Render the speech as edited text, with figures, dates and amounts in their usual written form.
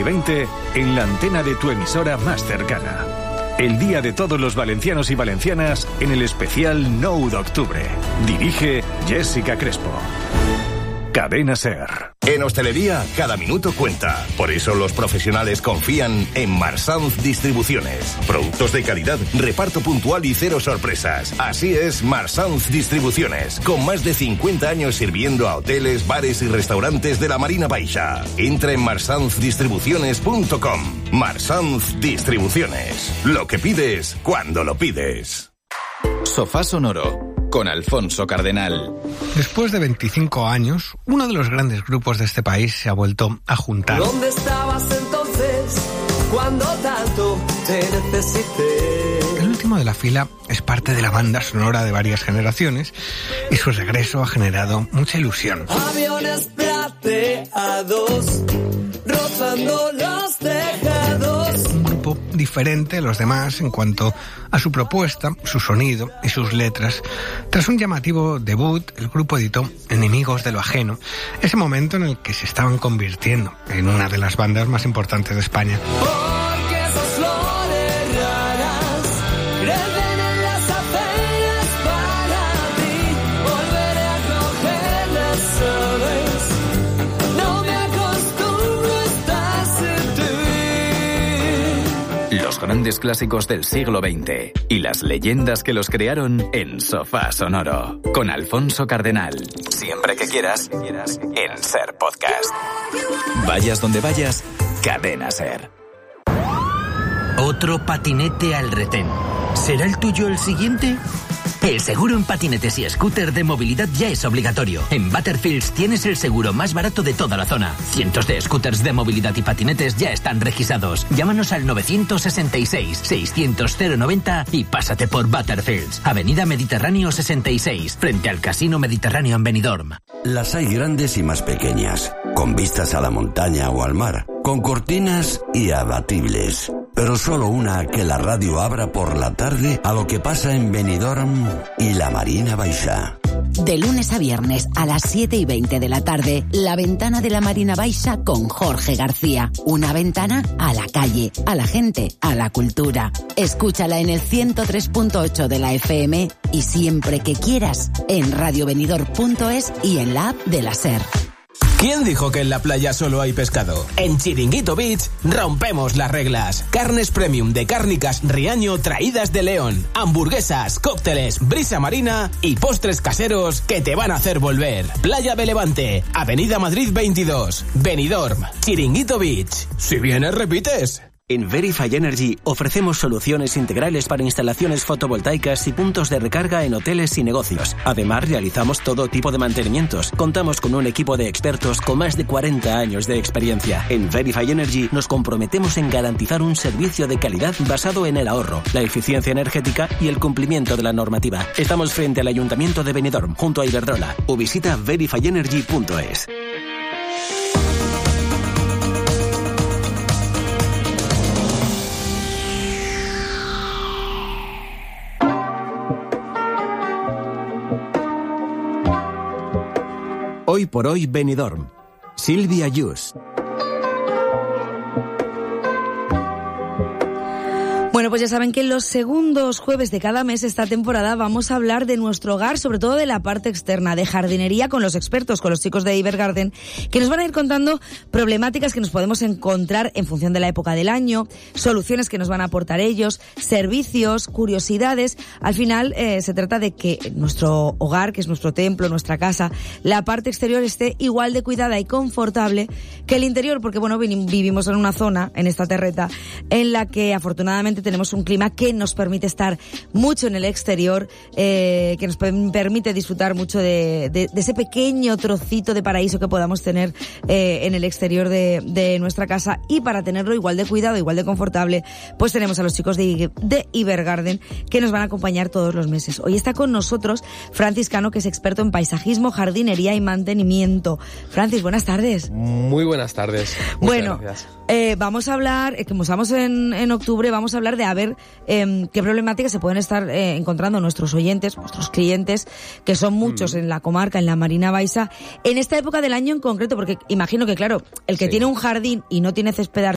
20 en la antena de tu emisora más cercana. El día de todos los valencianos y valencianas en el especial 9 de octubre. Dirige Jessica Crespo. Cadena SER. En hostelería, cada minuto cuenta. Por eso los profesionales confían en Marsanz Distribuciones. Productos de calidad, reparto puntual y cero sorpresas. Así es Marsanz Distribuciones, con más de 50 años sirviendo a hoteles, bares y restaurantes de la Marina Baixa. Entra en marsanzdistribuciones.com. Marsanz Distribuciones. Lo que pides, cuando lo pides. Sofá Sonoro, con Alfonso Cardenal. Después de 25 años, uno de los grandes grupos de este país se ha vuelto a juntar. ¿Dónde estabas entonces cuando tanto te necesité? El último de la fila es parte de la banda sonora de varias generaciones y su regreso ha generado mucha ilusión. Aviones plateados rozando los tejados. Un grupo diferente a los demás en cuanto a su propuesta, su sonido y sus letras. Tras un llamativo debut, el grupo editó Enemigos de lo Ajeno, ese momento en el que se estaban convirtiendo en una de las bandas más importantes de España. Porque esas flores raras crecen en las aceras para ti. Volveré a cogerlas, ¿sabes? No me acostumbro a estar sin ti. Los grandes clásicos del siglo XX y las leyendas que los crearon en Sofá Sonoro, con Alfonso Cardenal. Siempre que quieras, en SER Podcast. Vayas donde vayas, Cadena SER. Otro patinete al retén. ¿Será el tuyo el siguiente? El seguro en patinetes y scooter de movilidad ya es obligatorio. En Butterfields tienes el seguro más barato de toda la zona. Cientos de scooters de movilidad y patinetes ya están registrados. Llámanos al 966-600-090 y pásate por Butterfields. Avenida Mediterráneo 66, frente al Casino Mediterráneo en Benidorm. Las hay grandes y más pequeñas, con vistas a la montaña o al mar, con cortinas y abatibles. Pero solo una que la radio abra por la tarde a lo que pasa en Benidorm y la Marina Baixa. De lunes a viernes a las 7:20 de la tarde, La Ventana de la Marina Baixa con Jorge García. Una ventana a la calle, a la gente, a la cultura. Escúchala en el 103.8 de la FM y siempre que quieras en radiobenidorm.es y en la app de la SER. ¿Quién dijo que en la playa solo hay pescado? En Chiringuito Beach rompemos las reglas. Carnes premium de Cárnicas Riaño traídas de León. Hamburguesas, cócteles, brisa marina y postres caseros que te van a hacer volver. Playa de Levante, Avenida Madrid 22, Benidorm, Chiringuito Beach. Si vienes, repites. En Verify Energy ofrecemos soluciones integrales para instalaciones fotovoltaicas y puntos de recarga en hoteles y negocios. Además, realizamos todo tipo de mantenimientos. Contamos con un equipo de expertos con más de 40 años de experiencia. En Verify Energy nos comprometemos en garantizar un servicio de calidad basado en el ahorro, la eficiencia energética y el cumplimiento de la normativa. Estamos frente al Ayuntamiento de Benidorm, junto a Iberdrola. O visita verifyenergy.es. Hoy por hoy Benidorm. Silvia Yus. Bueno, pues ya saben que en los segundos jueves de cada mes esta temporada vamos a hablar de nuestro hogar, sobre todo de la parte externa, de jardinería con los expertos, con los chicos de Ibergarden, que nos van a ir contando problemáticas que nos podemos encontrar en función de la época del año, soluciones que nos van a aportar ellos, servicios, curiosidades. Al final se trata de que nuestro hogar, que es nuestro templo, nuestra casa, la parte exterior esté igual de cuidada y confortable que el interior, porque bueno, vivimos en una zona, en esta terreta, en la que afortunadamente tenemos un clima que nos permite estar mucho en el exterior, que nos permite disfrutar mucho de ese pequeño trocito de paraíso que podamos tener en el exterior de nuestra casa. Y para tenerlo igual de cuidado, igual de confortable, pues tenemos a los chicos de Ibergarden que nos van a acompañar todos los meses. Hoy está con nosotros Francis Cano, que es experto en paisajismo, jardinería y mantenimiento. Francis, buenas tardes. Muy buenas tardes. Bueno, vamos a hablar, como estamos en octubre, vamos a hablar de a ver qué problemáticas se pueden estar encontrando nuestros oyentes, nuestros clientes, que son muchos en la comarca, en la Marina Baixa, en esta época del año en concreto, porque imagino que, claro, el que tiene un jardín y no tiene césped